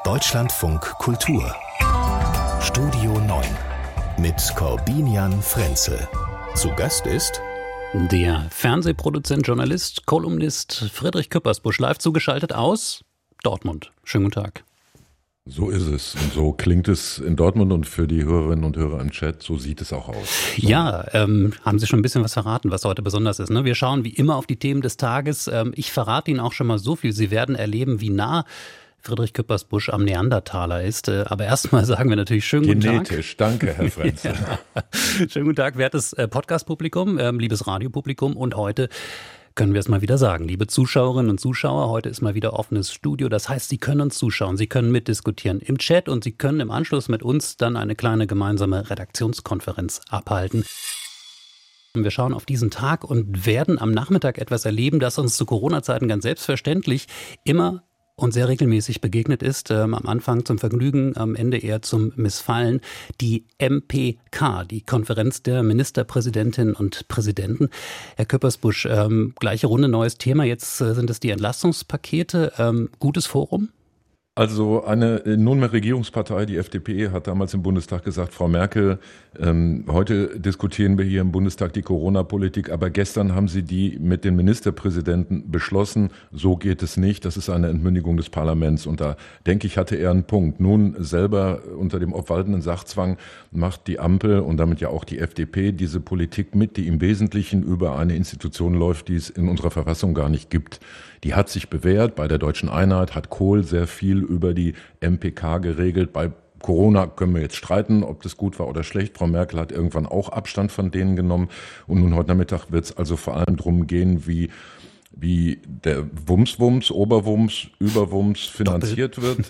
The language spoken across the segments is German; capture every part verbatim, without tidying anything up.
Deutschlandfunk Kultur Studio neun mit Corbinian Frenzel. Zu Gast ist der Fernsehproduzent, Journalist, Kolumnist Friedrich Küppersbusch, live zugeschaltet aus Dortmund. Schönen guten Tag. So ist es und so klingt es in Dortmund und für die Hörerinnen und Hörer im Chat, so sieht es auch aus. So. Ja, ähm, haben Sie schon ein bisschen was verraten, was heute besonders ist, ne? Wir schauen wie immer auf die Themen des Tages. Ähm, ich verrate Ihnen auch schon mal so viel. Sie werden erleben, wie nah Friedrich Küppersbusch am Neandertaler ist. Äh, aber erstmal sagen wir natürlich schönen guten Tag. Genetisch, danke Herr Frenzel. Ja. Schönen guten Tag, wertes äh, Podcast-Publikum, ähm, liebes Radiopublikum und heute können wir es mal wieder sagen. Liebe Zuschauerinnen und Zuschauer, heute ist mal wieder offenes Studio. Das heißt, Sie können uns zuschauen, Sie können mitdiskutieren im Chat und Sie können im Anschluss mit uns dann eine kleine gemeinsame Redaktionskonferenz abhalten. Wir schauen auf diesen Tag und werden am Nachmittag etwas erleben, das uns zu Corona-Zeiten ganz selbstverständlich immer und sehr regelmäßig begegnet ist, ähm, am Anfang zum Vergnügen, am Ende eher zum Missfallen, die M P K, die Konferenz der Ministerpräsidentinnen und Präsidenten. Herr Küppersbusch, ähm, gleiche Runde, neues Thema, jetzt äh, sind es die Entlastungspakete, ähm, gutes Forum? Also eine nunmehr Regierungspartei, die F D P, hat damals im Bundestag gesagt, Frau Merkel, ähm, heute diskutieren wir hier im Bundestag die Corona-Politik, aber gestern haben Sie die mit den Ministerpräsidenten beschlossen. So geht es nicht. Das ist eine Entmündigung des Parlaments. Und da denke ich, hatte er einen Punkt. Nun selber unter dem obwaltenden Sachzwang macht die Ampel und damit ja auch die F D P diese Politik mit, die im Wesentlichen über eine Institution läuft, die es in unserer Verfassung gar nicht gibt. Die hat sich bewährt. Bei der Deutschen Einheit hat Kohl sehr viel über die M P K geregelt. Bei Corona können wir jetzt streiten, ob das gut war oder schlecht. Frau Merkel hat irgendwann auch Abstand von denen genommen. Und nun heute Nachmittag wird es also vor allem darum gehen, wie wie der Wumms-Wumms, Oberwumms, Überwumms finanziert wird.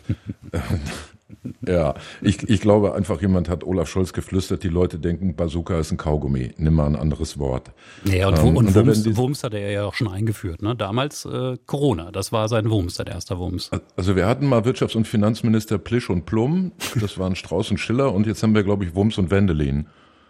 Ja, ich, ich glaube einfach, jemand hat Olaf Scholz geflüstert, die Leute denken, Bazooka ist ein Kaugummi, nimm mal ein anderes Wort. Ja, und, ähm, und, und Wumms, die, Wumms hat er ja auch schon eingeführt, ne? Damals äh, Corona, das war sein Wumms, sein erster Wumms. Also wir hatten mal Wirtschafts- und Finanzminister Plisch und Plum, das waren Strauß und Schiller und jetzt haben wir, glaube ich, Wumms und Wendelin.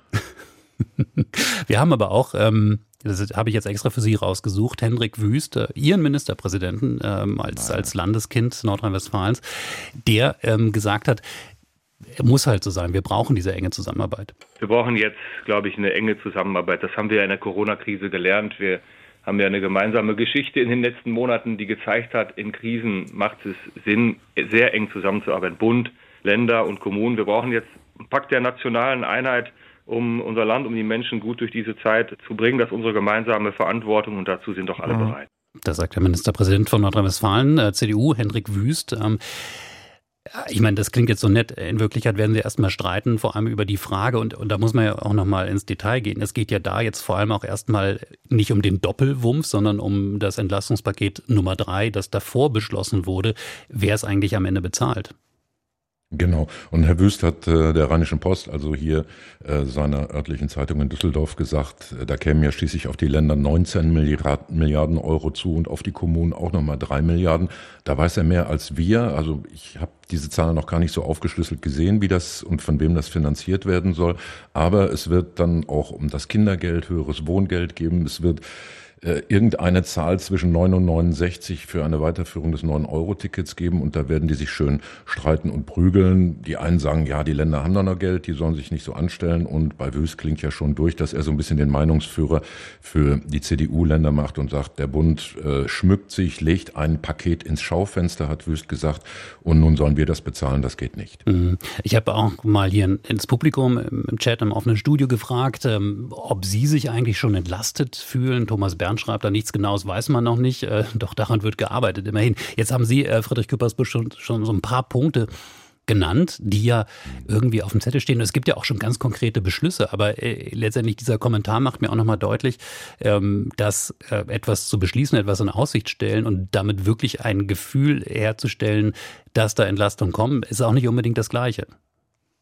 Wir haben aber auch, ähm, das habe ich jetzt extra für Sie rausgesucht, Hendrik Wüst, äh, Ihren Ministerpräsidenten ähm, als, als Landeskind Nordrhein-Westfalens, der ähm, gesagt hat, muss halt so sein, wir brauchen diese enge Zusammenarbeit. Wir brauchen jetzt, glaube ich, eine enge Zusammenarbeit. Das haben wir in der Corona-Krise gelernt. Wir haben ja eine gemeinsame Geschichte in den letzten Monaten, die gezeigt hat, in Krisen macht es Sinn, sehr eng zusammenzuarbeiten. Bund, Länder und Kommunen. Wir brauchen jetzt einen Pakt der nationalen Einheit, um unser Land, um die Menschen gut durch diese Zeit zu bringen. Das ist unsere gemeinsame Verantwortung und dazu sind doch alle mhm. bereit. Das sagt der Ministerpräsident von Nordrhein-Westfalen, äh, C D U, Hendrik Wüst. Ähm, ich meine, das klingt jetzt so nett. In Wirklichkeit werden sie erstmal streiten, vor allem über die Frage, und, und da muss man ja auch nochmal ins Detail gehen. Es geht ja da jetzt vor allem auch erstmal nicht um den Doppelwumms, sondern um das Entlastungspaket Nummer drei, das davor beschlossen wurde. Wer es eigentlich am Ende bezahlt? Genau. Und Herr Wüst hat äh, der Rheinischen Post, also hier äh, seiner örtlichen Zeitung in Düsseldorf, gesagt, äh, da kämen ja schließlich auf die Länder neunzehn Milliarden Euro zu und auf die Kommunen auch nochmal drei Milliarden. Da weiß er mehr als wir. Also ich habe diese Zahlen noch gar nicht so aufgeschlüsselt gesehen, wie das und von wem das finanziert werden soll. Aber es wird dann auch um das Kindergeld, höheres Wohngeld geben. Es wird Äh, irgendeine Zahl zwischen neun und neunundsechzig für eine Weiterführung des neun Euro Tickets geben und da werden die sich schön streiten und prügeln. Die einen sagen, ja, die Länder haben doch noch Geld, die sollen sich nicht so anstellen und bei Wüst klingt ja schon durch, dass er so ein bisschen den Meinungsführer für die C D U-Länder macht und sagt, der Bund äh, schmückt sich, legt ein Paket ins Schaufenster, hat Wüst gesagt, und nun sollen wir das bezahlen, das geht nicht. Ich habe auch mal hier ins Publikum im Chat im offenen Studio gefragt, ähm, ob Sie sich eigentlich schon entlastet fühlen. Thomas Bernd schreibt da, nichts Genaues weiß man noch nicht, äh, doch daran wird gearbeitet, immerhin. Jetzt haben Sie, äh, Friedrich Küppersbusch, schon, schon so ein paar Punkte genannt, die ja irgendwie auf dem Zettel stehen. Und es gibt ja auch schon ganz konkrete Beschlüsse, aber äh, letztendlich dieser Kommentar macht mir auch nochmal deutlich, ähm, dass äh, etwas zu beschließen, etwas in Aussicht stellen und damit wirklich ein Gefühl herzustellen, dass da Entlastung kommt, ist auch nicht unbedingt das Gleiche.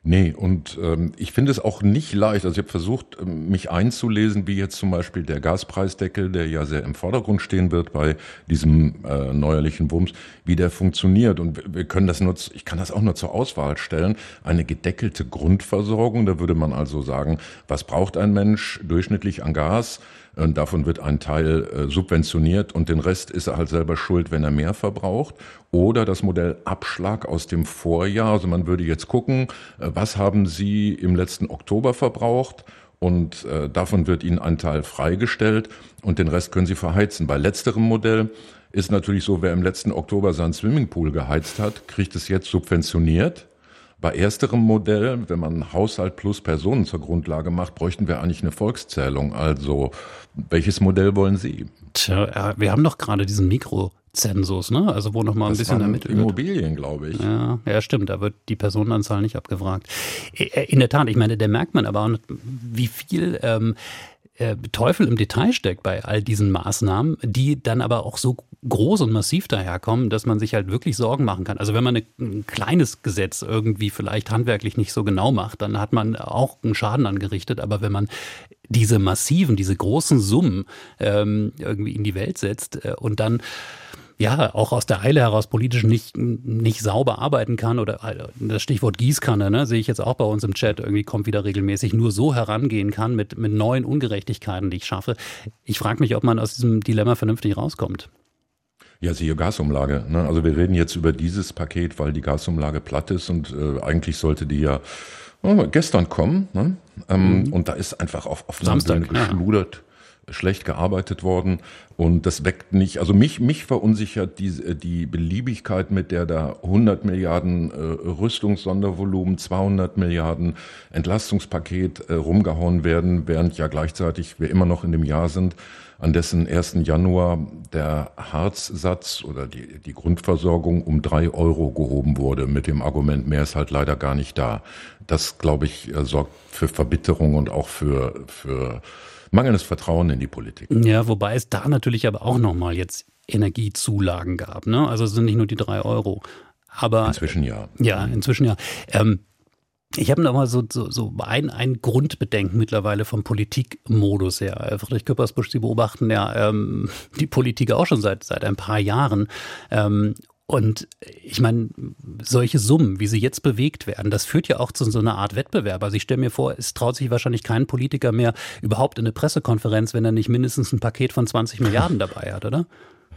Nee, und ähm, ich finde es auch nicht leicht. Also ich habe versucht, mich einzulesen, wie jetzt zum Beispiel der Gaspreisdeckel, der ja sehr im Vordergrund stehen wird bei diesem äh, neuerlichen Wumms, wie der funktioniert. Und wir können das nur, ich kann das auch nur zur Auswahl stellen. Eine gedeckelte Grundversorgung, da würde man also sagen, was braucht ein Mensch durchschnittlich an Gas? Und davon wird ein Teil äh, subventioniert und den Rest ist er halt selber schuld, wenn er mehr verbraucht. Oder das Modell Abschlag aus dem Vorjahr. Also man würde jetzt gucken, äh, was haben Sie im letzten Oktober verbraucht? Und äh, davon wird Ihnen ein Teil freigestellt und den Rest können Sie verheizen. Bei letzterem Modell ist natürlich so, wer im letzten Oktober seinen Swimmingpool geheizt hat, kriegt es jetzt subventioniert. Bei ersterem Modell, wenn man Haushalt plus Personen zur Grundlage macht, bräuchten wir eigentlich eine Volkszählung. Also, welches Modell wollen Sie? Tja, wir haben doch gerade diesen Mikrozensus, ne? Also wo noch mal ein das bisschen waren ermittelt wird. Immobilien, glaube ich. Ja, ja, stimmt. Da wird die Personenanzahl nicht abgefragt. In der Tat, ich meine, da merkt man aber auch, wie viel ähm, Teufel im Detail steckt bei all diesen Maßnahmen, die dann aber auch so groß und massiv daherkommen, dass man sich halt wirklich Sorgen machen kann. Also wenn man ein kleines Gesetz irgendwie vielleicht handwerklich nicht so genau macht, dann hat man auch einen Schaden angerichtet. Aber wenn man diese massiven, diese großen Summen ähm, irgendwie in die Welt setzt äh, und dann ja, auch aus der Eile heraus politisch nicht, nicht sauber arbeiten kann oder das Stichwort Gießkanne, ne, sehe ich jetzt auch bei uns im Chat, irgendwie kommt wieder regelmäßig, nur so herangehen kann mit, mit neuen Ungerechtigkeiten, die ich schaffe. Ich frage mich, ob man aus diesem Dilemma vernünftig rauskommt. Ja, siehe Gasumlage. Ne? Also wir reden jetzt über dieses Paket, weil die Gasumlage platt ist und äh, eigentlich sollte die ja oh, gestern kommen. Ne? Ähm, mhm. Und da ist einfach auf offener Bühne geschludert. Ja. Schlecht gearbeitet worden und das weckt nicht, also mich mich verunsichert die die Beliebigkeit, mit der da hundert Milliarden äh, Rüstungssondervolumen, zweihundert Milliarden Entlastungspaket äh, rumgehauen werden, während ja gleichzeitig wir immer noch in dem Jahr sind, an dessen ersten Januar der Harzsatz oder die die Grundversorgung um drei Euro gehoben wurde mit dem Argument, mehr ist halt leider gar nicht da. Das, glaube ich, äh, sorgt für Verbitterung und auch für für mangelndes Vertrauen in die Politik. Ja, wobei es da natürlich aber auch nochmal jetzt Energiezulagen gab, ne? Also es sind nicht nur die drei Euro. Aber inzwischen ja. Ja, inzwischen ja. Ähm, ich habe noch mal so, so, so ein, ein Grundbedenken mittlerweile vom Politikmodus her. Friedrich Küppersbusch, Sie beobachten ja ähm, die Politik auch schon seit, seit ein paar Jahren. Ähm, Und ich meine, solche Summen, wie sie jetzt bewegt werden, das führt ja auch zu so einer Art Wettbewerb. Also ich stelle mir vor, es traut sich wahrscheinlich kein Politiker mehr überhaupt in eine Pressekonferenz, wenn er nicht mindestens ein Paket von zwanzig Milliarden dabei hat, oder?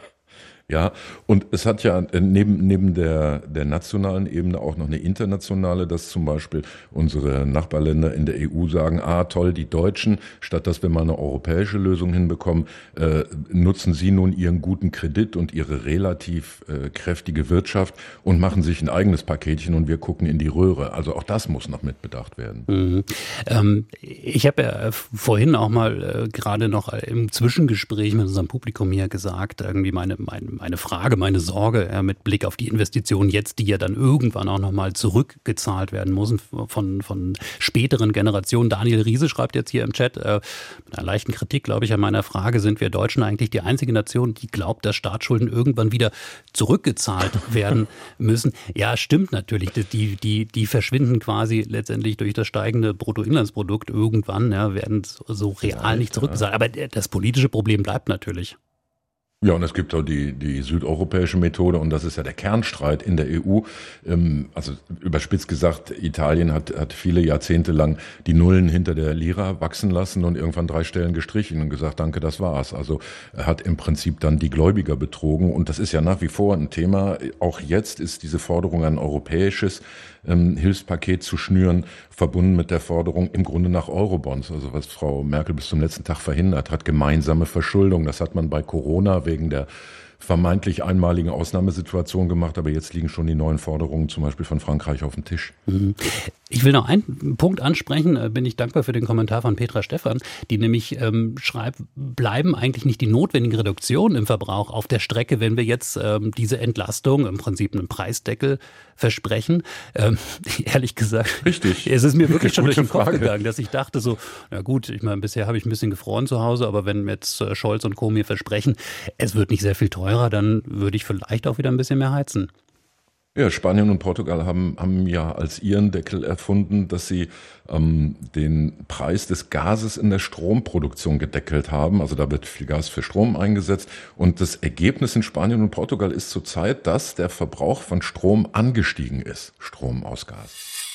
Ja, und es hat ja neben, neben der, der nationalen Ebene auch noch eine internationale, dass zum Beispiel unsere Nachbarländer in der E U sagen, ah toll, die Deutschen, statt dass wir mal eine europäische Lösung hinbekommen, äh, nutzen sie nun ihren guten Kredit und ihre relativ äh, kräftige Wirtschaft und machen sich ein eigenes Paketchen und wir gucken in die Röhre. Also auch das muss noch mitbedacht werden. Mhm. Ähm, ich habe ja vorhin auch mal äh, gerade noch im Zwischengespräch mit unserem Publikum hier gesagt, irgendwie meine, meine Meine Frage, meine Sorge ja, mit Blick auf die Investitionen jetzt, die ja dann irgendwann auch nochmal zurückgezahlt werden müssen von, von späteren Generationen. Daniel Riese schreibt jetzt hier im Chat, äh, mit einer leichten Kritik, glaube ich, an meiner Frage, sind wir Deutschen eigentlich die einzige Nation, die glaubt, dass Staatsschulden irgendwann wieder zurückgezahlt werden müssen? Ja, stimmt natürlich. Die, die, die verschwinden quasi letztendlich durch das steigende Bruttoinlandsprodukt irgendwann, ja, werden so real nicht zurückgezahlt. Aber das politische Problem bleibt natürlich. Ja, und es gibt auch die, die südeuropäische Methode und das ist ja der Kernstreit in der E U. Ähm, also überspitzt gesagt, Italien hat, hat viele Jahrzehnte lang die Nullen hinter der Lira wachsen lassen und irgendwann drei Stellen gestrichen und gesagt, danke, das war's. Also er hat im Prinzip dann die Gläubiger betrogen und das ist ja nach wie vor ein Thema. Auch jetzt ist diese Forderung ein europäisches ähm, Hilfspaket zu schnüren, verbunden mit der Forderung im Grunde nach Eurobonds. Also was Frau Merkel bis zum letzten Tag verhindert hat, gemeinsame Verschuldung. Das hat man bei Corona wegen der vermeintlich einmaligen Ausnahmesituation gemacht, aber jetzt liegen schon die neuen Forderungen zum Beispiel von Frankreich auf dem Tisch. Ich will noch einen Punkt ansprechen, bin ich dankbar für den Kommentar von Petra Stephan, die nämlich ähm, schreibt, bleiben eigentlich nicht die notwendigen Reduktionen im Verbrauch auf der Strecke, wenn wir jetzt ähm, diese Entlastung, im Prinzip einen Preisdeckel versprechen. Ähm, ehrlich gesagt, richtig. Es ist mir wirklich schon durch den Frage. Kopf gegangen, dass ich dachte so, na gut, ich meine, bisher habe ich ein bisschen gefroren zu Hause, aber wenn jetzt äh, Scholz und Co. mir versprechen, es wird nicht sehr viel teurer, dann würde ich vielleicht auch wieder ein bisschen mehr heizen. Ja, Spanien und Portugal haben, haben ja als ihren Deckel erfunden, dass sie ähm, den Preis des Gases in der Stromproduktion gedeckelt haben. Also da wird viel Gas für Strom eingesetzt. Und das Ergebnis in Spanien und Portugal ist zurzeit, dass der Verbrauch von Strom angestiegen ist. Strom aus Gas.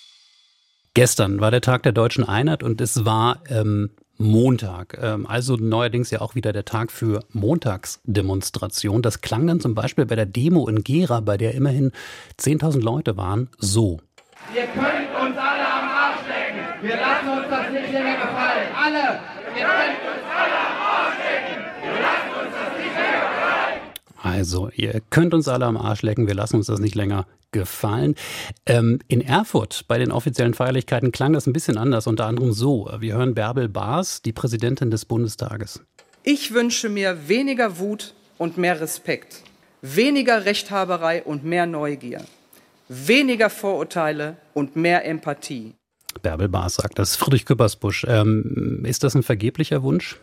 Gestern war der Tag der Deutschen Einheit und es war ähm, Montag, ähm, also neuerdings ja auch wieder der Tag für Montagsdemonstration. Das klang dann zum Beispiel bei der Demo in Gera, bei der immerhin zehntausend Leute waren, so. Ihr könnt uns alle am Arsch lecken. Wir lassen uns das nicht länger gefallen. Alle. Ihr könnt uns alle am Arsch lecken. Wir lassen uns das nicht länger gefallen. Also, ihr könnt uns alle am Arsch lecken. Wir lassen uns das nicht länger gefallen. Ähm, in Erfurt bei den offiziellen Feierlichkeiten klang das ein bisschen anders, unter anderem so. Wir hören Bärbel Baas, die Präsidentin des Bundestages. Ich wünsche mir weniger Wut und mehr Respekt, weniger Rechthaberei und mehr Neugier, weniger Vorurteile und mehr Empathie. Bärbel Baas sagt das. Friedrich Küppersbusch, ähm, ist das ein vergeblicher Wunsch?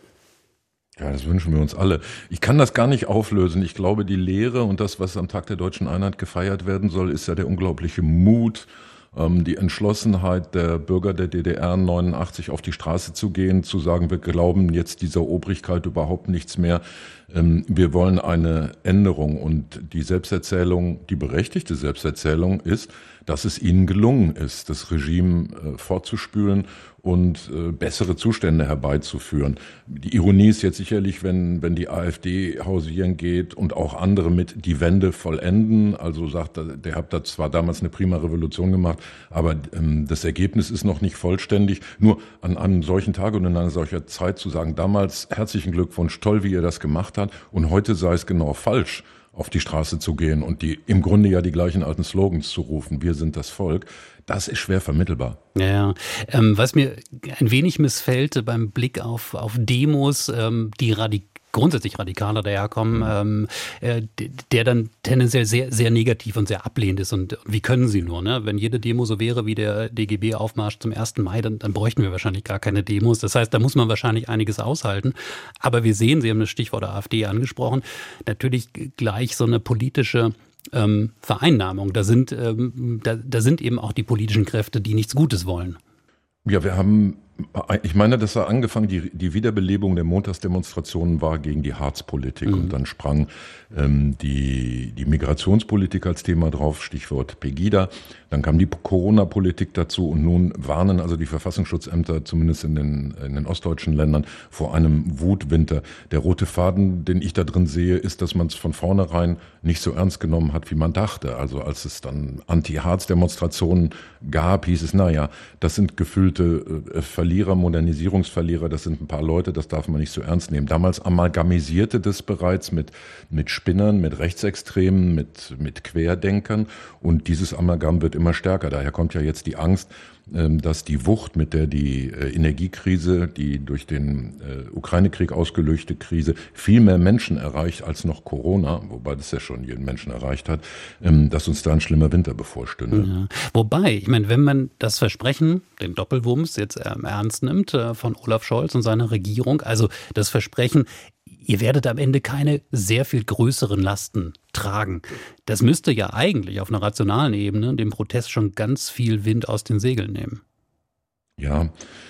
Ja, das wünschen wir uns alle. Ich kann das gar nicht auflösen. Ich glaube, die Lehre und das, was am Tag der Deutschen Einheit gefeiert werden soll, ist ja der unglaubliche Mut, ähm, die Entschlossenheit der Bürger der D D R neunundachtzig auf die Straße zu gehen, zu sagen, wir glauben jetzt dieser Obrigkeit überhaupt nichts mehr. Ähm, wir wollen eine Änderung. Und die Selbsterzählung, die berechtigte Selbsterzählung ist, dass es ihnen gelungen ist, das Regime äh, fortzuspülen und äh, bessere Zustände herbeizuführen. Die Ironie ist jetzt sicherlich, wenn wenn die AfD hausieren geht und auch andere mit die Wende vollenden, also sagt, der hat da zwar damals eine prima Revolution gemacht, aber ähm, das Ergebnis ist noch nicht vollständig. Nur an einem solchen Tag und in einer solcher Zeit zu sagen, damals herzlichen Glückwunsch, toll, wie ihr das gemacht habt, und heute sei es genau falsch, auf die Straße zu gehen und die im Grunde ja die gleichen alten Slogans zu rufen, wir sind das Volk, das ist schwer vermittelbar. Ja, ähm, was mir ein wenig missfällt beim Blick auf, auf Demos, ähm, die radik- grundsätzlich radikaler daherkommen, ähm, äh, der dann tendenziell sehr, sehr negativ und sehr ablehnend ist. Und wie können sie nur, ne? Wenn jede Demo so wäre wie der D G B-Aufmarsch zum ersten Mai, dann, dann bräuchten wir wahrscheinlich gar keine Demos. Das heißt, da muss man wahrscheinlich einiges aushalten. Aber wir sehen, Sie haben das Stichwort AfD angesprochen, natürlich gleich so eine politische ähm, Vereinnahmung. Da sind, ähm, da, da sind eben auch die politischen Kräfte, die nichts Gutes wollen. Ja, wir haben, ich meine, das war angefangen, die, die Wiederbelebung der Montagsdemonstrationen war gegen die Harzpolitik. Mhm. Und dann sprang ähm, die, die Migrationspolitik als Thema drauf, Stichwort Pegida. Dann kam die Corona-Politik dazu und nun warnen also die Verfassungsschutzämter, zumindest in den, in den ostdeutschen Ländern, vor einem Wutwinter. Der rote Faden, den ich da drin sehe, ist, dass man es von vornherein nicht so ernst genommen hat, wie man dachte. Also als es dann Anti-Harz-Demonstrationen gab, hieß es, naja, das sind gefühlte äh, Verlierer, Modernisierungsverlierer, das sind ein paar Leute, das darf man nicht so ernst nehmen. Damals amalgamisierte das bereits mit, mit Spinnern, mit Rechtsextremen, mit, mit Querdenkern, und dieses Amalgam wird immer stärker. Daher kommt ja jetzt die Angst, dass die Wucht, mit der die Energiekrise, die durch den Ukraine-Krieg ausgelöste Krise, viel mehr Menschen erreicht als noch Corona, wobei das ja schon jeden Menschen erreicht hat, dass uns da ein schlimmer Winter bevorstünde. Ja. Wobei, ich meine, wenn man das Versprechen, den Doppelwumms, jetzt ähm, ernst nimmt äh, von Olaf Scholz und seiner Regierung, also das Versprechen, ihr werdet am Ende keine sehr viel größeren Lasten tragen. Das müsste ja eigentlich auf einer rationalen Ebene dem Protest schon ganz viel Wind aus den Segeln nehmen. Ja,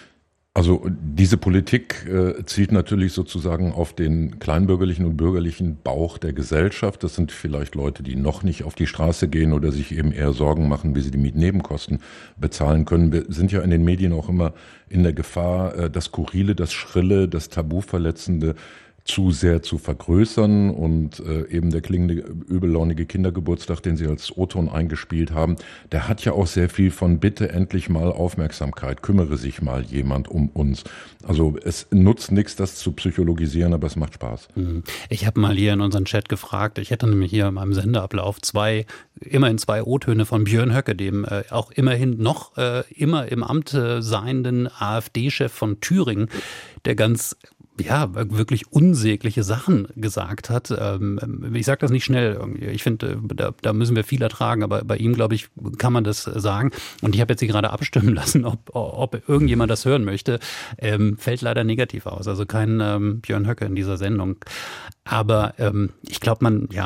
also diese Politik äh, zielt natürlich sozusagen auf den kleinbürgerlichen und bürgerlichen Bauch der Gesellschaft. Das sind vielleicht Leute, die noch nicht auf die Straße gehen oder sich eben eher Sorgen machen, wie sie die Mietnebenkosten bezahlen können. Wir sind ja in den Medien auch immer in der Gefahr, äh, das Skurrile, das Schrille, das Tabuverletzende zu sehr zu vergrößern, und äh, eben der klingende, übellaunige Kindergeburtstag, den Sie als O-Ton eingespielt haben, der hat ja auch sehr viel von bitte endlich mal Aufmerksamkeit, kümmere sich mal jemand um uns. Also es nutzt nichts, das zu psychologisieren, aber es macht Spaß. Ich habe mal hier in unseren Chat gefragt, ich hätte nämlich hier in meinem Sendeablauf zwei, immerhin zwei O-Töne von Björn Höcke, dem äh, auch immerhin noch äh, immer im Amt äh, seienden AfD-Chef von Thüringen, der ganz ja, wirklich unsägliche Sachen gesagt hat. Ich sage das nicht schnell irgendwie. Ich finde, da, da müssen wir viel ertragen, aber bei ihm, glaube ich, kann man das sagen. Und ich habe jetzt hier gerade abstimmen lassen, ob, ob irgendjemand das hören möchte. Ähm, fällt leider negativ aus. Also kein ähm, Björn Höcke in dieser Sendung. Aber ähm, ich glaube, man, ja,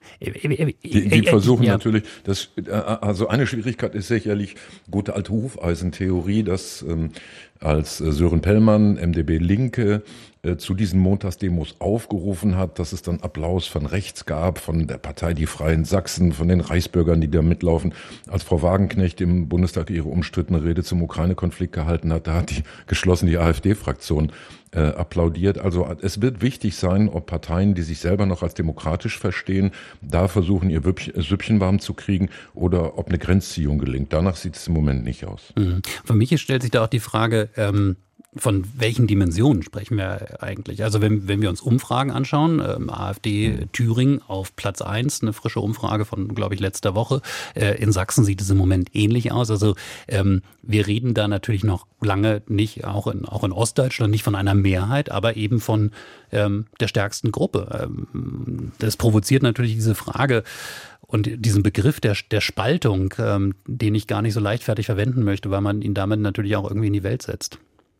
Die, die versuchen ja. natürlich, das, also eine Schwierigkeit ist sicherlich gute alte Hufeisentheorie, dass ähm, als Sören Pellmann, M D B Linke, äh, zu diesen Montagsdemos aufgerufen hat, dass es dann Applaus von rechts gab, von der Partei Die Freien Sachsen, von den Reichsbürgern, die da mitlaufen. Als Frau Wagenknecht im Bundestag ihre umstrittene Rede zum Ukraine-Konflikt gehalten hat, da hat die geschlossen die AfD-Fraktion äh, applaudiert. Also es wird wichtig sein, ob Parteien, die sich selber noch als demokratisch verstehen, da versuchen, ihr Süppchen warm zu kriegen oder ob eine Grenzziehung gelingt. Danach sieht es im Moment nicht aus. Mhm. Für mich stellt sich da auch die Frage, ähm von welchen Dimensionen sprechen wir eigentlich? Also wenn, wenn wir uns Umfragen anschauen, ähm, AfD Thüringen auf Platz eins, eine frische Umfrage von, glaube ich, letzter Woche. Äh, in Sachsen sieht es im Moment ähnlich aus. Also ähm, wir reden da natürlich noch lange nicht, auch in, auch in Ostdeutschland, nicht von einer Mehrheit, aber eben von ähm, der stärksten Gruppe. Ähm, das provoziert natürlich diese Frage, und diesen Begriff der, der Spaltung, ähm, den ich gar nicht so leichtfertig verwenden möchte, weil man ihn damit natürlich auch irgendwie in die Welt setzt.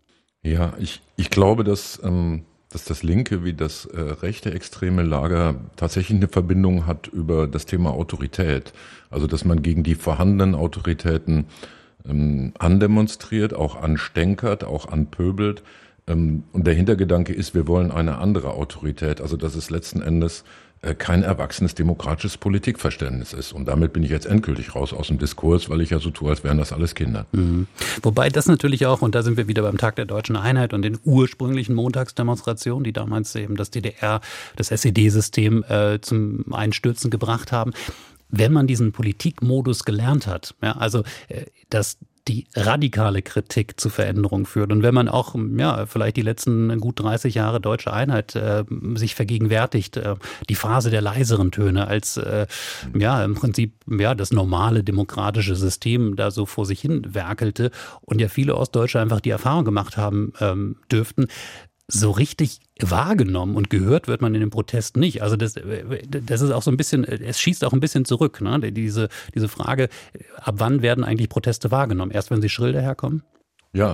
Ja, ich, ich glaube, dass, ähm, dass das linke wie das äh, rechte extreme Lager tatsächlich eine Verbindung hat über das Thema Autorität. Also, dass man gegen die vorhandenen Autoritäten ähm, andemonstriert, auch anstänkert, auch anpöbelt. Ähm, und der Hintergedanke ist, wir wollen eine andere Autorität. Also, dass es letzten Endes kein erwachsenes demokratisches Politikverständnis ist. Und damit bin ich jetzt endgültig raus aus dem Diskurs, weil ich ja so tue, als wären das alles Kinder. Mhm. Wobei das natürlich auch, und da sind wir wieder beim Tag der Deutschen Einheit und den ursprünglichen Montagsdemonstrationen, die damals eben das D D R, das S E D-System äh, zum Einstürzen gebracht haben. Wenn man diesen Politikmodus gelernt hat, ja, also äh, dass die radikale Kritik zu Veränderungen führt. Und wenn man auch, ja, vielleicht die letzten gut dreißig Jahre deutsche Einheit äh, sich vergegenwärtigt, äh, die Phase der leiseren Töne als, äh, ja, im Prinzip, ja, das normale demokratische System da so vor sich hin werkelte und ja viele Ostdeutsche einfach die Erfahrung gemacht haben ähm, dürften, so richtig wahrgenommen und gehört wird man in dem Protest nicht. Also das, das ist auch so ein bisschen, es schießt auch ein bisschen zurück, ne? Diese, diese Frage, ab wann werden eigentlich Proteste wahrgenommen? Erst wenn sie schrill daherkommen? Ja,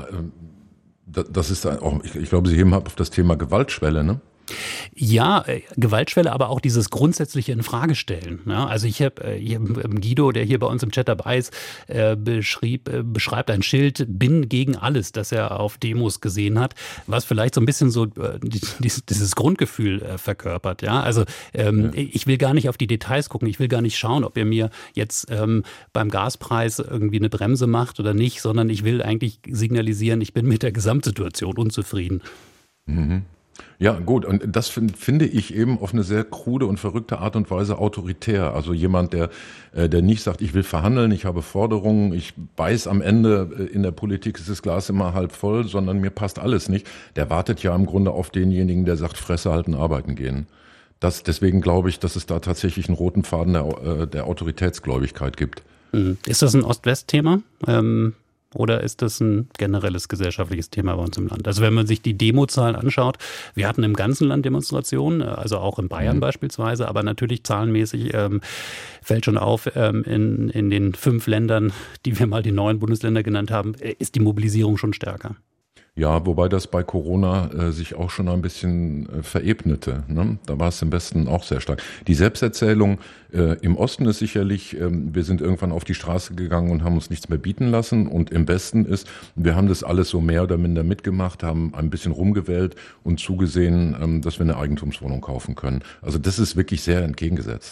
das ist auch, ich glaube, Sie heben ab auf das Thema Gewaltschwelle, ne? Ja, äh, Gewaltschwelle, aber auch dieses grundsätzliche Infragestellen. Ja, also ich habe äh, Guido, der hier bei uns im Chat dabei ist, äh, beschrieb, äh, beschreibt ein Schild, bin gegen alles, das er auf Demos gesehen hat, was vielleicht so ein bisschen so äh, dieses, dieses Grundgefühl äh, verkörpert. Ja, also ähm, ja. ich will gar nicht auf die Details gucken, ich will gar nicht schauen, ob er mir jetzt ähm, beim Gaspreis irgendwie eine Bremse macht oder nicht, sondern ich will eigentlich signalisieren, ich bin mit der Gesamtsituation unzufrieden. Mhm. Ja, gut. Und das find, finde ich eben auf eine sehr krude und verrückte Art und Weise autoritär. Also jemand, der, der nicht sagt, ich will verhandeln, ich habe Forderungen, ich weiß am Ende, in der Politik ist das Glas immer halb voll, sondern mir passt alles nicht. Der wartet ja im Grunde auf denjenigen, der sagt, Fresse halten, arbeiten gehen. Das, deswegen glaube ich, dass es da tatsächlich einen roten Faden der, der Autoritätsgläubigkeit gibt. Ist das ein Ost-West-Thema? Ähm Oder ist das ein generelles gesellschaftliches Thema bei uns im Land? Also wenn man sich die Demozahlen anschaut, wir hatten im ganzen Land Demonstrationen, also auch in Bayern mhm. beispielsweise, aber natürlich zahlenmäßig ähm, fällt schon auf, ähm, in, in den fünf Ländern, die wir mal die neuen Bundesländer genannt haben, ist die Mobilisierung schon stärker. Ja, wobei das bei Corona äh, sich auch schon ein bisschen äh, verebnete. Ne? Da war es im Westen auch sehr stark. Die Selbsterzählung äh, im Osten ist sicherlich, äh, wir sind irgendwann auf die Straße gegangen und haben uns nichts mehr bieten lassen. Und im Westen ist, wir haben das alles so mehr oder minder mitgemacht, haben ein bisschen rumgewählt und zugesehen, ähm, dass wir eine Eigentumswohnung kaufen können. Also das ist wirklich sehr entgegengesetzt.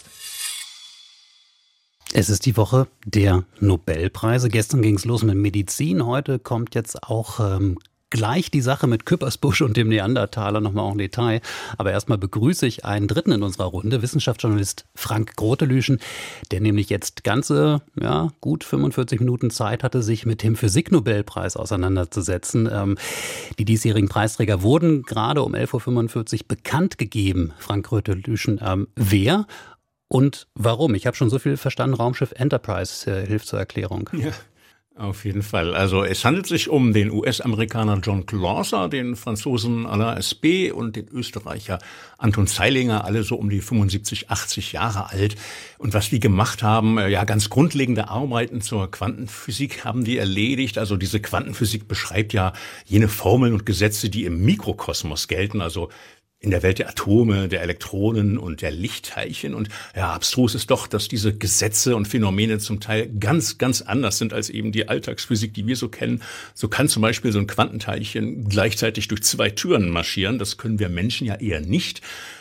Es ist die Woche der Nobelpreise. Gestern ging es los mit Medizin. Heute kommt jetzt auch ähm, gleich die Sache mit Küppersbusch und dem Neandertaler nochmal en Detail. Aber erstmal begrüße ich einen Dritten in unserer Runde, Wissenschaftsjournalist Frank Grotelüschen, der nämlich jetzt ganze, ja, gut fünfundvierzig Minuten Zeit hatte, sich mit dem Physiknobelpreis auseinanderzusetzen. Ähm, die diesjährigen Preisträger wurden gerade um elf Uhr fünfundvierzig bekannt gegeben. Frank Grotelüschen, ähm, wer und warum? Ich habe schon so viel verstanden, Raumschiff Enterprise äh, hilft zur Erklärung. Ja. Auf jeden Fall. Also es handelt sich um den U S-Amerikaner John Clauser, den Franzosen Alain Aspect und den Österreicher Anton Zeilinger, alle so um die fünfundsiebzig, achtzig Jahre alt. Und was die gemacht haben, ja, ganz grundlegende Arbeiten zur Quantenphysik haben die erledigt. Also diese Quantenphysik beschreibt ja jene Formeln und Gesetze, die im Mikrokosmos gelten, also in der Welt der Atome, der Elektronen und der Lichtteilchen. Und ja, abstrus ist doch, dass diese Gesetze und Phänomene zum Teil ganz, ganz anders sind als eben die Alltagsphysik, die wir so kennen. So kann zum Beispiel so ein Quantenteilchen gleichzeitig durch zwei Türen marschieren. Das können wir Menschen ja eher nicht.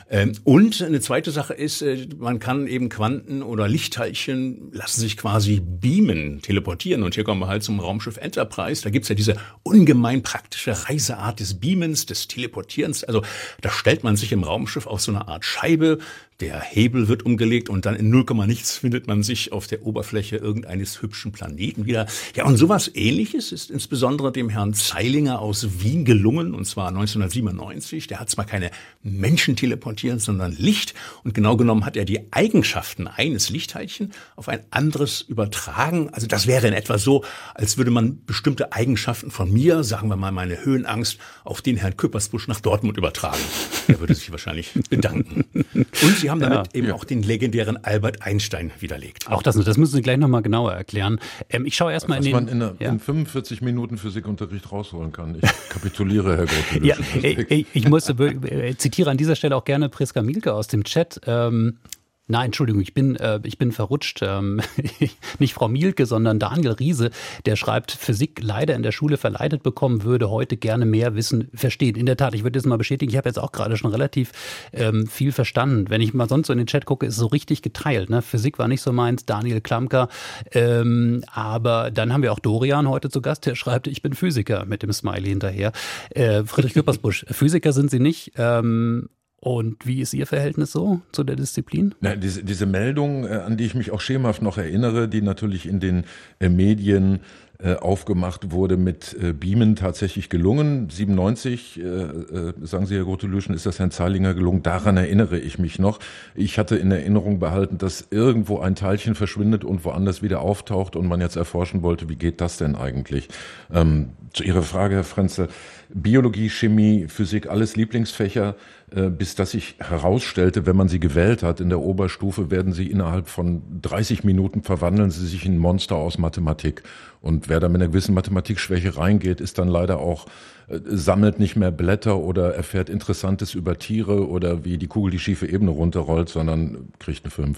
Und eine zweite Sache ist, man kann eben Quanten oder Lichtteilchen lassen sich quasi beamen, teleportieren. Und hier kommen wir halt zum Raumschiff Enterprise. Da gibt's ja diese ungemein praktische Reiseart des Beamens, des Teleportierens. Also da stellt man sich im Raumschiff auf so eine Art Scheibe, der Hebel wird umgelegt und dann in null Komma nichts findet man sich auf der Oberfläche irgendeines hübschen Planeten wieder. Ja, und sowas Ähnliches ist insbesondere dem Herrn Zeilinger aus Wien gelungen, und zwar neunzehnhundertsiebenundneunzig. Der hat zwar keine Menschen teleportiert, sondern Licht. Und genau genommen hat er die Eigenschaften eines Lichtteilchen auf ein anderes übertragen. Also das wäre in etwa so, als würde man bestimmte Eigenschaften von mir, sagen wir mal meine Höhenangst, auf den Herrn Küppersbusch nach Dortmund übertragen. Er würde sich wahrscheinlich bedanken. Und Sie haben damit ja, eben ja. auch den legendären Albert Einstein widerlegt. Auch das, das müssen Sie gleich nochmal genauer erklären. Ähm, ich schaue erstmal in den... Was man in, eine, ja. in fünfundvierzig Minuten Physikunterricht rausholen kann. Ich kapituliere, Herr Grote. ja, ich, ich muss, äh, zitiere an dieser Stelle auch gerne Priska Mielke aus dem Chat. Ähm, Nein, Entschuldigung, ich bin äh, ich bin verrutscht. Ähm, nicht Frau Mielke, sondern Daniel Riese, der schreibt, Physik leider in der Schule verleitet bekommen, würde heute gerne mehr Wissen verstehen. In der Tat, ich würde das mal bestätigen, ich habe jetzt auch gerade schon relativ ähm, viel verstanden. Wenn ich mal sonst so in den Chat gucke, ist es so richtig geteilt. Ne? Physik war nicht so meins, Daniel Klamker. Ähm, aber dann haben wir auch Dorian heute zu Gast, der schreibt, ich bin Physiker mit dem Smiley hinterher. Äh, Friedrich Küppersbusch, Physiker sind Sie nicht. Ähm, Und wie ist Ihr Verhältnis so zu der Disziplin? Na, diese, diese Meldung, äh, an die ich mich auch schemenhaft noch erinnere, die natürlich in den äh, Medien äh, aufgemacht wurde, mit äh, Beamen tatsächlich gelungen. siebenundneunzig, äh, äh, sagen Sie, Herr Grote-Lüschen, ist das Herrn Zeilinger gelungen. Daran erinnere ich mich noch. Ich hatte in Erinnerung behalten, dass irgendwo ein Teilchen verschwindet und woanders wieder auftaucht und man jetzt erforschen wollte, wie geht das denn eigentlich? Ähm, zu Ihrer Frage, Herr Frenzel, Biologie, Chemie, Physik, alles Lieblingsfächer, äh, bis das sich herausstellte, wenn man sie gewählt hat in der Oberstufe, werden sie innerhalb von dreißig Minuten verwandeln sie sich in ein Monster aus Mathematik. Und wer da mit einer gewissen Mathematikschwäche reingeht, ist dann leider auch, äh, sammelt nicht mehr Blätter oder erfährt Interessantes über Tiere oder wie die Kugel die schiefe Ebene runterrollt, sondern kriegt eine fünf.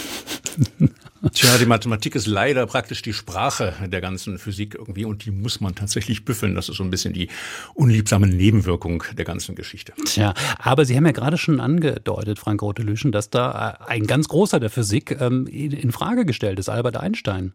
Tja, die Mathematik ist leider praktisch die Sprache der ganzen Physik irgendwie und die muss man tatsächlich büffeln. Das ist so ein bisschen die unliebsame Nebenwirkung der ganzen Geschichte. Tja, aber Sie haben ja gerade schon angedeutet, Frank Grote-Lüschen, dass da ein ganz großer der Physik ähm, in Frage gestellt ist, Albert Einstein.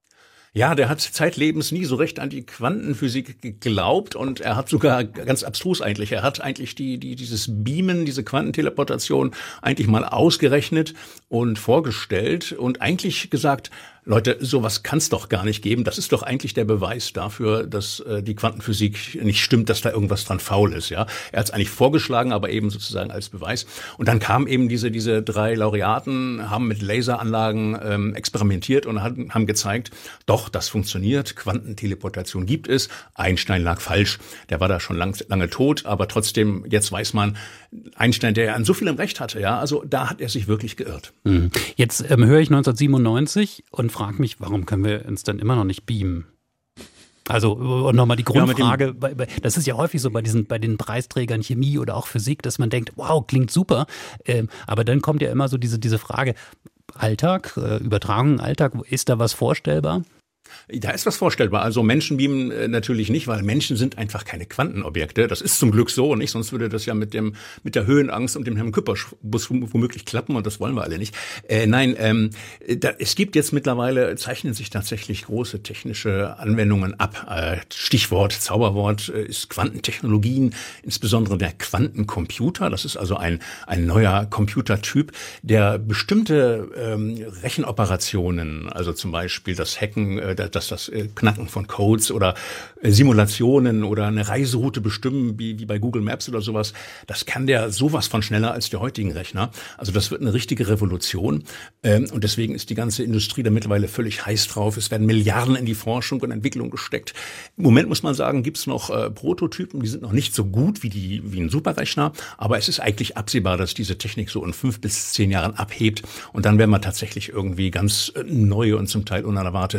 Ja, der hat zeitlebens nie so recht an die Quantenphysik geglaubt und er hat sogar ganz abstrus eigentlich, er hat eigentlich die, die, dieses Beamen, diese Quantenteleportation eigentlich mal ausgerechnet und vorgestellt und eigentlich gesagt, Leute, sowas kann es doch gar nicht geben. Das ist doch eigentlich der Beweis dafür, dass äh, die Quantenphysik nicht stimmt, dass da irgendwas dran faul ist. Ja, er hat es eigentlich vorgeschlagen, aber eben sozusagen als Beweis. Und dann kamen eben diese diese drei Laureaten, haben mit Laseranlagen ähm, experimentiert und haben, haben gezeigt, doch, das funktioniert. Quantenteleportation gibt es. Einstein lag falsch. Der war da schon lang, lange tot, aber trotzdem jetzt weiß man, Einstein, der ja an so vielem Recht hatte. Ja, also da hat er sich wirklich geirrt. Mhm. Jetzt ähm, höre ich neunzehnhundertsiebenundneunzig und frage mich, warum können wir uns dann immer noch nicht beamen? Also und nochmal die Grundfrage, ja, das ist ja häufig so bei diesen, bei den Preisträgern Chemie oder auch Physik, dass man denkt, wow, klingt super, ähm, aber dann kommt ja immer so diese, diese Frage, Alltag, äh, Übertragung, Alltag, ist da was vorstellbar? Da ist was vorstellbar. Also Menschen beamen äh, natürlich nicht, weil Menschen sind einfach keine Quantenobjekte. Das ist zum Glück so, nicht? Sonst würde das ja mit dem mit der Höhenangst und dem Herrn Küppersbusch womöglich klappen und das wollen wir alle nicht. Äh, nein, ähm, da, es gibt jetzt mittlerweile, zeichnen sich tatsächlich große technische Anwendungen ab. Äh, Stichwort, Zauberwort äh, ist Quantentechnologien, insbesondere der Quantencomputer. Das ist also ein ein neuer Computertyp, der bestimmte ähm, Rechenoperationen, also zum Beispiel das Hacken, äh, dass das Knacken von Codes oder Simulationen oder eine Reiseroute bestimmen, wie, wie bei Google Maps oder sowas, das kann der sowas von schneller als der heutigen Rechner. Also das wird eine richtige Revolution. Und deswegen ist die ganze Industrie da mittlerweile völlig heiß drauf. Es werden Milliarden in die Forschung und Entwicklung gesteckt. Im Moment muss man sagen, gibt es noch äh, Prototypen, die sind noch nicht so gut wie die wie ein Superrechner, aber es ist eigentlich absehbar, dass diese Technik so in fünf bis zehn Jahren abhebt und dann werden wir tatsächlich irgendwie ganz neue und zum Teil unerwartete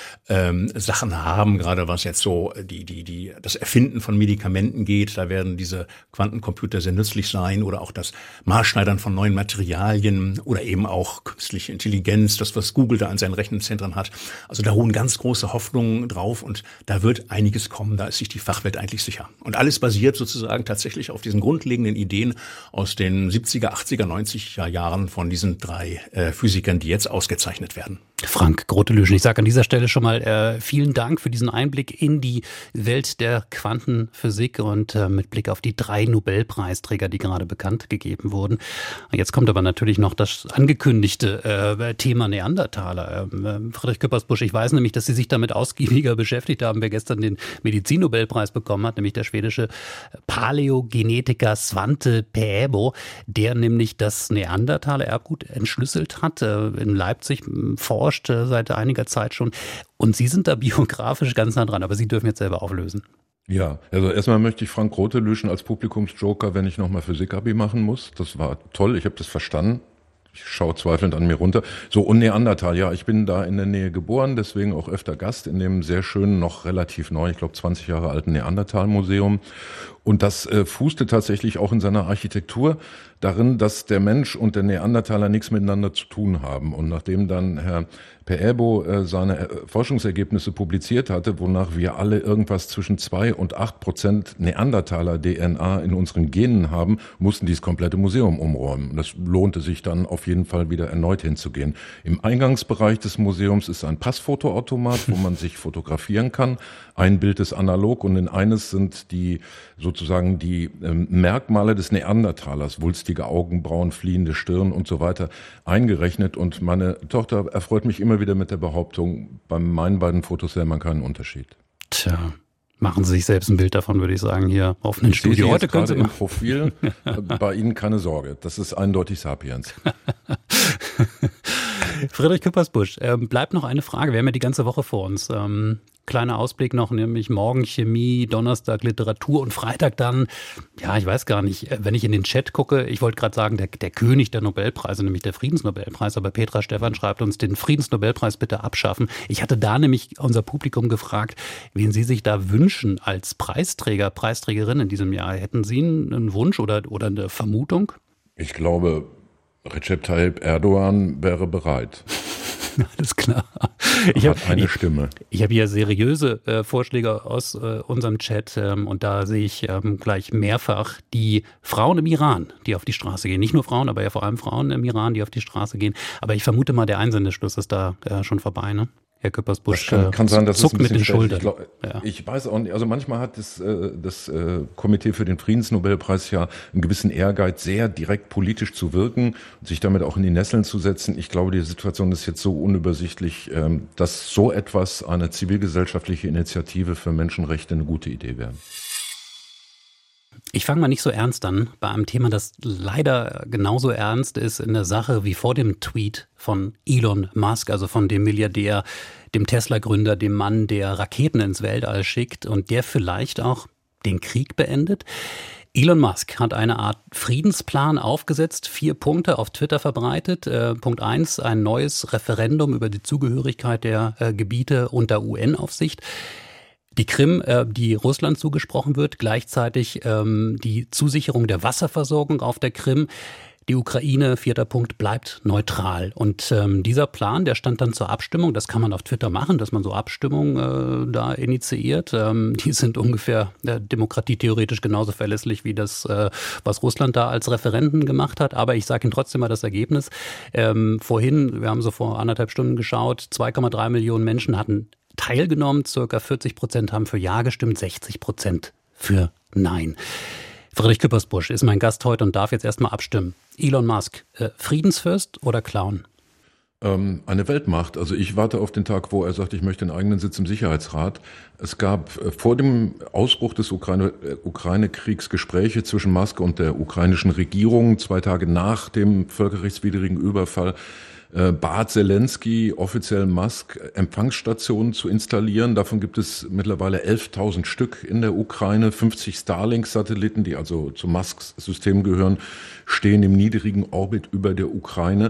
ähm, Sachen haben, gerade was jetzt so die die die das Erfinden von Medikamenten geht. Da werden diese Quantencomputer sehr nützlich sein oder auch das Maßschneidern von neuen Materialien oder eben auch künstliche Intelligenz, das was Google da an seinen Rechenzentren hat. Also da ruhen ganz große Hoffnungen drauf und da wird einiges kommen. Da ist sich die Fachwelt eigentlich sicher. Und alles basiert sozusagen tatsächlich auf diesen grundlegenden Ideen aus den siebziger, achtziger, neunziger Jahren von diesen drei äh, Physikern, die jetzt ausgezeichnet werden. Frank Grotelüschen, ich sage an dieser Stelle schon mal äh, vielen Dank für diesen Einblick in die Welt der Quantenphysik und äh, mit Blick auf die drei Nobelpreisträger, die gerade bekannt gegeben wurden. Jetzt kommt aber natürlich noch das angekündigte äh, Thema Neandertaler. Ähm, Friedrich Küppersbusch, ich weiß nämlich, dass Sie sich damit ausgiebiger beschäftigt haben, wer gestern den Medizinnobelpreis bekommen hat, nämlich der schwedische Paläogenetiker Svante Pääbo, der nämlich das Neandertaler-Erbgut entschlüsselt hat, äh, in Leipzig forscht seit einiger Zeit schon. Und Sie sind da biografisch ganz nah dran, aber Sie dürfen jetzt selber auflösen. Ja, also erstmal möchte ich Frank Grotelüschen als Publikumsjoker, wenn ich nochmal Physik-Abi machen muss. Das war toll, ich habe das verstanden. Ich schaue zweifelnd an mir runter. So, und Neandertal, ja, ich bin da in der Nähe geboren, deswegen auch öfter Gast in dem sehr schönen, noch relativ neu, ich glaube zwanzig Jahre alten Neandertal-Museum. Und das äh, fußte tatsächlich auch in seiner Architektur darin, dass der Mensch und der Neandertaler nichts miteinander zu tun haben. Und nachdem dann Herr Pääbo äh, seine äh, Forschungsergebnisse publiziert hatte, wonach wir alle irgendwas zwischen zwei und acht Prozent Neandertaler-D N A in unseren Genen haben, mussten die das komplette Museum umräumen. Das lohnte sich dann auf jeden Fall wieder erneut hinzugehen. Im Eingangsbereich des Museums ist ein Passfotoautomat, wo man sich fotografieren kann. Ein Bild ist analog und in eines sind die sozusagen die ähm, Merkmale des Neandertalers, wulstige Augenbrauen, fliehende Stirn und so weiter, eingerechnet. Und meine Tochter erfreut mich immer wieder mit der Behauptung, bei meinen beiden Fotos sähe man keinen Unterschied. Tja, machen Sie sich selbst ein Bild davon, würde ich sagen, hier auf einem Studio. Heute können Sie im Profil, bei Ihnen keine Sorge, das ist eindeutig Sapiens. Friedrich Küppersbusch, äh, bleibt noch eine Frage, wir haben ja die ganze Woche vor uns. Ähm, kleiner Ausblick noch, nämlich morgen Chemie, Donnerstag Literatur und Freitag dann, ja, ich weiß gar nicht, wenn ich in den Chat gucke, ich wollte gerade sagen, der, der König der Nobelpreise, nämlich der Friedensnobelpreis, aber Petra Stephan schreibt uns, den Friedensnobelpreis bitte abschaffen. Ich hatte da nämlich unser Publikum gefragt, wen Sie sich da wünschen als Preisträger, Preisträgerin in diesem Jahr. Hätten Sie einen Wunsch oder, oder eine Vermutung? Ich glaube, Recep Tayyip Erdogan wäre bereit. Alles klar. Ich habe eine Stimme. Ich, ich habe hier seriöse äh, Vorschläge aus äh, unserem Chat ähm, und da sehe ich ähm, gleich mehrfach die Frauen im Iran, die auf die Straße gehen. Nicht nur Frauen, aber ja vor allem Frauen im Iran, die auf die Straße gehen. Aber ich vermute mal, der Einsendeschluss ist da äh, schon vorbei, ne? Herr Küppersbusch kann, kann sein, dass zuckt es ein mit den Schultern. Ich, glaub, ja. ich weiß auch nicht, also manchmal hat das, das Komitee für den Friedensnobelpreis ja einen gewissen Ehrgeiz, sehr direkt politisch zu wirken und sich damit auch in die Nesseln zu setzen. Ich glaube, die Situation ist jetzt so unübersichtlich, dass so etwas, eine zivilgesellschaftliche Initiative für Menschenrechte, eine gute Idee wäre. Ich fange mal nicht so ernst an bei einem Thema, das leider genauso ernst ist in der Sache wie vor dem Tweet von Elon Musk, also von dem Milliardär, dem Tesla-Gründer, dem Mann, der Raketen ins Weltall schickt und der vielleicht auch den Krieg beendet. Elon Musk hat eine Art Friedensplan aufgesetzt, vier Punkte auf Twitter verbreitet. Äh, Punkt eins, ein neues Referendum über die Zugehörigkeit der äh, Gebiete unter U N-Aufsicht. Die Krim, äh, die Russland zugesprochen wird, gleichzeitig ähm, die Zusicherung der Wasserversorgung auf der Krim. Die Ukraine, vierter Punkt, bleibt neutral. Und ähm, dieser Plan, der stand dann zur Abstimmung. Das kann man auf Twitter machen, dass man so Abstimmungen äh, da initiiert. Ähm, die sind ungefähr äh, demokratietheoretisch genauso verlässlich wie das, äh, was Russland da als Referenden gemacht hat. Aber ich sage Ihnen trotzdem mal das Ergebnis. Ähm, vorhin, wir haben so vor anderthalb Stunden geschaut, zwei Komma drei Millionen Menschen hatten teilgenommen, circa vierzig Prozent haben für Ja gestimmt, sechzig Prozent für Nein. Friedrich Küppersbusch ist mein Gast heute und darf jetzt erstmal abstimmen. Elon Musk, äh, Friedensfürst oder Clown? Ähm, eine Weltmacht. Also ich warte auf den Tag, wo er sagt, ich möchte einen eigenen Sitz im Sicherheitsrat. Es gab äh, vor dem Ausbruch des Ukraine, äh, Ukraine-Kriegs Gespräche zwischen Musk und der ukrainischen Regierung. Zwei Tage nach dem völkerrechtswidrigen Überfall bat Zelensky offiziell Musk, Empfangsstationen zu installieren. Davon gibt es mittlerweile elftausend Stück in der Ukraine. fünfzig Starlink-Satelliten, die also zu Musks System gehören, stehen im niedrigen Orbit über der Ukraine.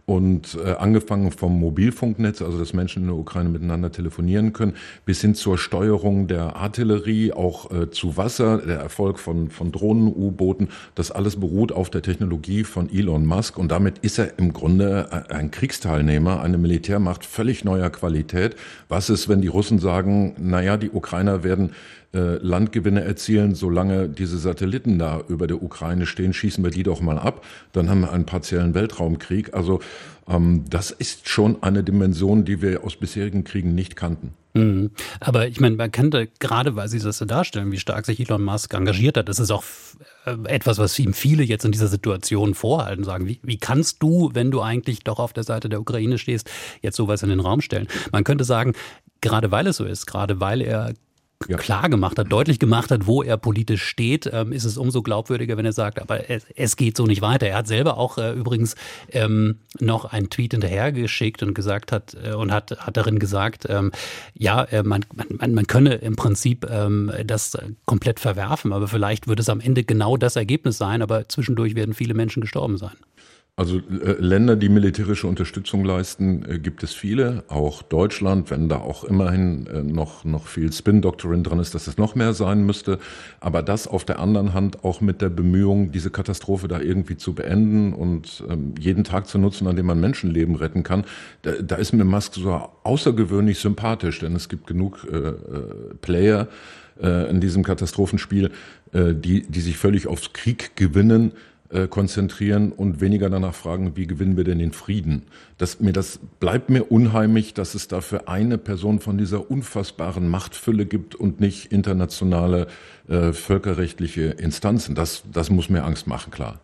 Und äh, angefangen vom Mobilfunknetz, also dass Menschen in der Ukraine miteinander telefonieren können, bis hin zur Steuerung der Artillerie, auch äh, zu Wasser, der Erfolg von, von Drohnen, U-Booten, das alles beruht auf der Technologie von Elon Musk. Und damit ist er im Grunde ein Kriegsteilnehmer, eine Militärmacht völlig neuer Qualität. Was ist, wenn die Russen sagen, naja, die Ukrainer werden äh, Landgewinne erzielen, solange diese Satelliten da über der Ukraine stehen, schießen wir die doch mal ab. Dann haben wir einen partiellen Weltraumkrieg. Also ähm, das ist schon eine Dimension, die wir aus bisherigen Kriegen nicht kannten. Mhm. Aber ich meine, man könnte, gerade weil Sie das so darstellen, wie stark sich Elon Musk engagiert hat, das ist auch äh, etwas, was ihm viele jetzt in dieser Situation vorhalten, sagen, wie, wie kannst du, wenn du eigentlich doch auf der Seite der Ukraine stehst, jetzt sowas in den Raum stellen? Man könnte sagen, gerade weil es so ist, gerade weil er Ja. klar gemacht hat, deutlich gemacht hat, wo er politisch steht, ähm, ist es umso glaubwürdiger, wenn er sagt, aber es, es geht so nicht weiter. Er hat selber auch äh, übrigens ähm, noch einen Tweet hinterhergeschickt und gesagt hat äh, und hat, hat darin gesagt, ähm, ja, äh, man, man, man könne im Prinzip ähm, das komplett verwerfen, aber vielleicht wird es am Ende genau das Ergebnis sein, aber zwischendurch werden viele Menschen gestorben sein. Also äh, Länder, die militärische Unterstützung leisten, äh, gibt es viele, auch Deutschland, wenn da auch immerhin äh, noch noch viel Spin-Doctrine drin ist, dass es noch mehr sein müsste. Aber das auf der anderen Hand auch mit der Bemühung, diese Katastrophe da irgendwie zu beenden und ähm, jeden Tag zu nutzen, an dem man Menschenleben retten kann, da, da ist mir Musk so außergewöhnlich sympathisch, denn es gibt genug äh, äh, Player äh, in diesem Katastrophenspiel, äh, die die sich völlig aufs Krieg gewinnen konzentrieren und weniger danach fragen, wie gewinnen wir denn den Frieden. Das, mir, das bleibt mir unheimlich, dass es dafür eine Person von dieser unfassbaren Machtfülle gibt und nicht internationale äh, völkerrechtliche Instanzen. Das, das muss mir Angst machen, klar.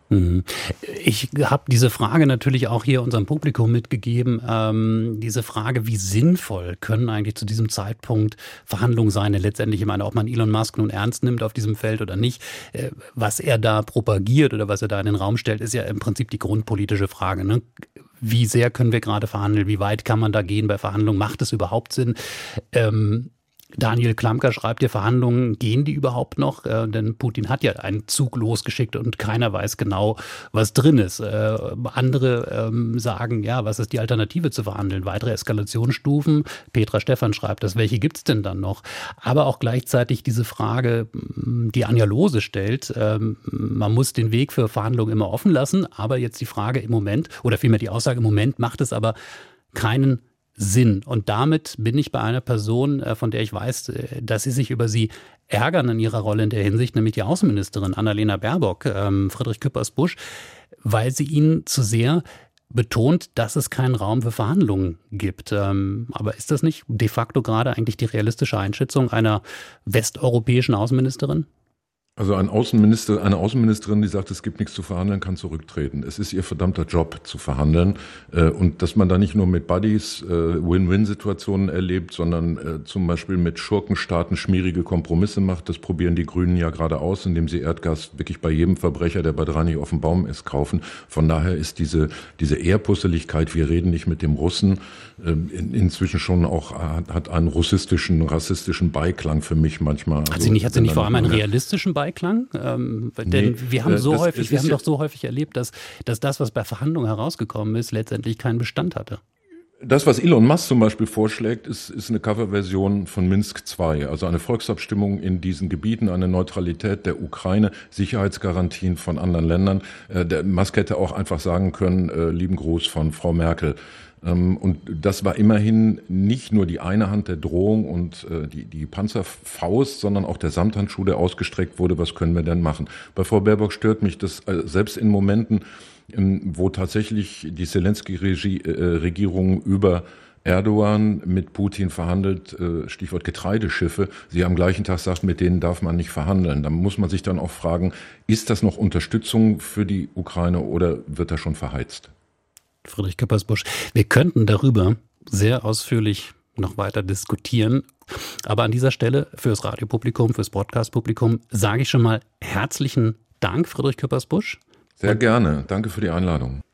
Ich habe diese Frage natürlich auch hier unserem Publikum mitgegeben. Ähm, diese Frage, wie sinnvoll können eigentlich zu diesem Zeitpunkt Verhandlungen sein? Denn letztendlich, ich meine, ob man Elon Musk nun ernst nimmt auf diesem Feld oder nicht, äh, was er da propagiert oder was er da in den Raum stellt, ist ja im Prinzip die grundpolitische Frage, ne? Wie sehr können wir gerade verhandeln? Wie weit kann man da gehen bei Verhandlungen? Macht es überhaupt Sinn? Ähm, Daniel Klamka schreibt, die Verhandlungen, gehen die überhaupt noch? Äh, denn Putin hat ja einen Zug losgeschickt und keiner weiß genau, was drin ist. Äh, andere ähm, sagen, ja, was ist die Alternative zu verhandeln? Weitere Eskalationsstufen? Petra Stephan schreibt das. Welche gibt es denn dann noch? Aber auch gleichzeitig diese Frage, die Anja Lose stellt, ähm, man muss den Weg für Verhandlungen immer offen lassen. Aber jetzt die Frage im Moment, oder vielmehr die Aussage im Moment, macht es aber keinen Sinn. Und damit bin ich bei einer Person, von der ich weiß, dass sie sich über sie ärgern in ihrer Rolle in der Hinsicht, nämlich die Außenministerin Annalena Baerbock, ähm, Friedrich Küppers-Busch, weil sie ihn zu sehr betont, dass es keinen Raum für Verhandlungen gibt. Ähm, aber ist das nicht de facto gerade eigentlich die realistische Einschätzung einer westeuropäischen Außenministerin? Also ein Außenminister, eine Außenministerin, die sagt, es gibt nichts zu verhandeln, kann zurücktreten. Es ist ihr verdammter Job zu verhandeln. Und dass man da nicht nur mit Buddies Win-Win-Situationen erlebt, sondern zum Beispiel mit Schurkenstaaten schmierige Kompromisse macht, das probieren die Grünen ja gerade aus, indem sie Erdgas wirklich bei jedem Verbrecher, der bei drei nicht auf dem Baum ist, kaufen. Von daher ist diese, diese Ehrpusseligkeit, wir reden nicht mit dem Russen, inzwischen schon auch, hat einen russistischen, rassistischen Beiklang für mich manchmal. Hat sie nicht, hat sie nicht vor allem einen realistischen Beiklang? Beiklang? Ähm, denn nee, wir haben so das, häufig, wir haben doch so häufig erlebt, dass, dass das, was bei Verhandlungen herausgekommen ist, letztendlich keinen Bestand hatte. Das, was Elon Musk zum Beispiel vorschlägt, ist, ist eine Coverversion von Minsk zwei, also eine Volksabstimmung in diesen Gebieten, eine Neutralität der Ukraine, Sicherheitsgarantien von anderen Ländern. Äh, der Musk hätte auch einfach sagen können, äh, lieben Gruß von Frau Merkel. Und das war immerhin nicht nur die eine Hand der Drohung und äh, die, die Panzerfaust, sondern auch der Samthandschuh, der ausgestreckt wurde. Was können wir denn machen? Bei Frau Baerbock stört mich das äh, selbst in Momenten, ähm, wo tatsächlich die Zelensky-Regierung äh, über Erdogan mit Putin verhandelt, äh, Stichwort Getreideschiffe. Sie am gleichen Tag sagt, mit denen darf man nicht verhandeln. Da muss man sich dann auch fragen, ist das noch Unterstützung für die Ukraine oder wird das schon verheizt? Friedrich Küppers-Busch. Wir könnten darüber sehr ausführlich noch weiter diskutieren. Aber an dieser Stelle fürs Radiopublikum, fürs Podcast-Publikum sage ich schon mal herzlichen Dank, Friedrich Küppers-Busch. Sehr gerne. Danke für die Einladung.